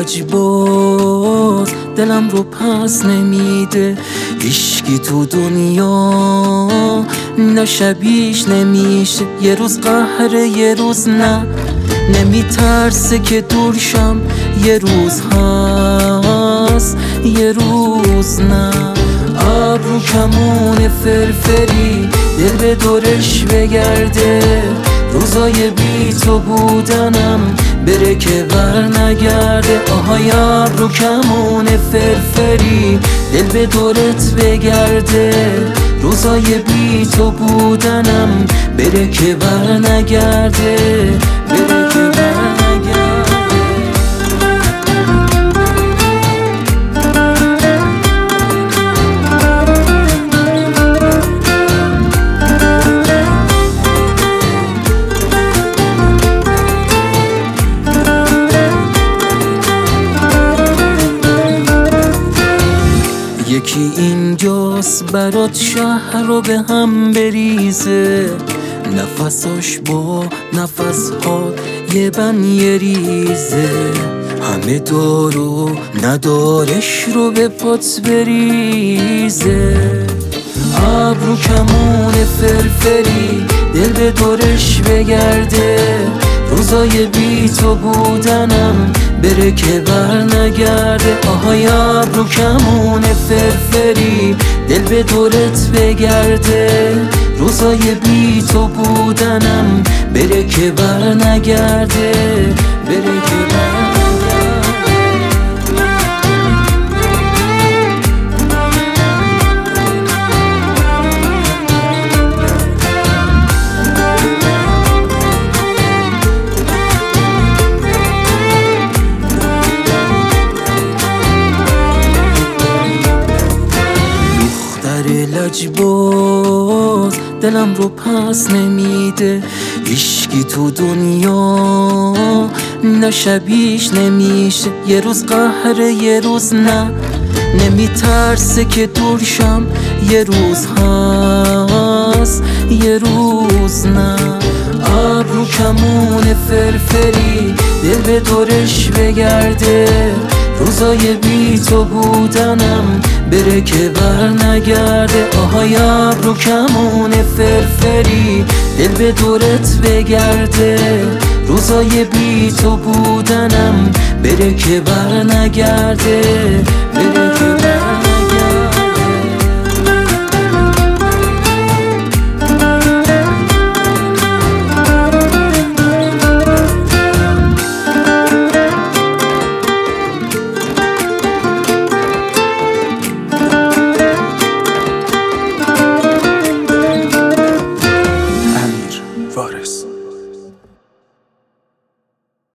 لجباز دلم رو پس نمیده، هیشکی تو دنیا نه شبیش نمیشه. یه روز قهره یه روز نه، نمیترسه که دور شم. یه روز هست یه روز نه. ابرو کمون فرفری دل به دورش بگرده، روزای بی تو بودنم بره که بر نگرده. آهای ابرو کمون فرفری دل به دورت بگرده، روزای بی تو بودنم بره که بر نگرده، بره که بر نگرده. یکی اینجاست برات شهر رو به هم بریزه، نفساش با نفسها یه بن یه ریزه. همه دارو ندارش رو به پات بریزه. ابرو کمون فرفری دل به دورش بگرده، روزای بی تو بودنم بره که بر نگرده. آهای ابرو کمون فرفری دل به دورت بگرده، روزای بی تو بودنم بره که بر نگرده، بره که بر نگرده. لجباز دلم رو پس نمیده، هیشکی تو دنیا نه شبیش نمیشه. یه روز قهره یه روز نه، نمیترسه که دور شم. یه روز هست یه روز نه. ابرو کمون فرفری دل به دورش بگرده، روزای بی تو بودنم بره که بر نگرده. آهای ابرو کمون فرفری دل به دورت بگرده، روزای بی تو بودنم بره که بر نگرده، بره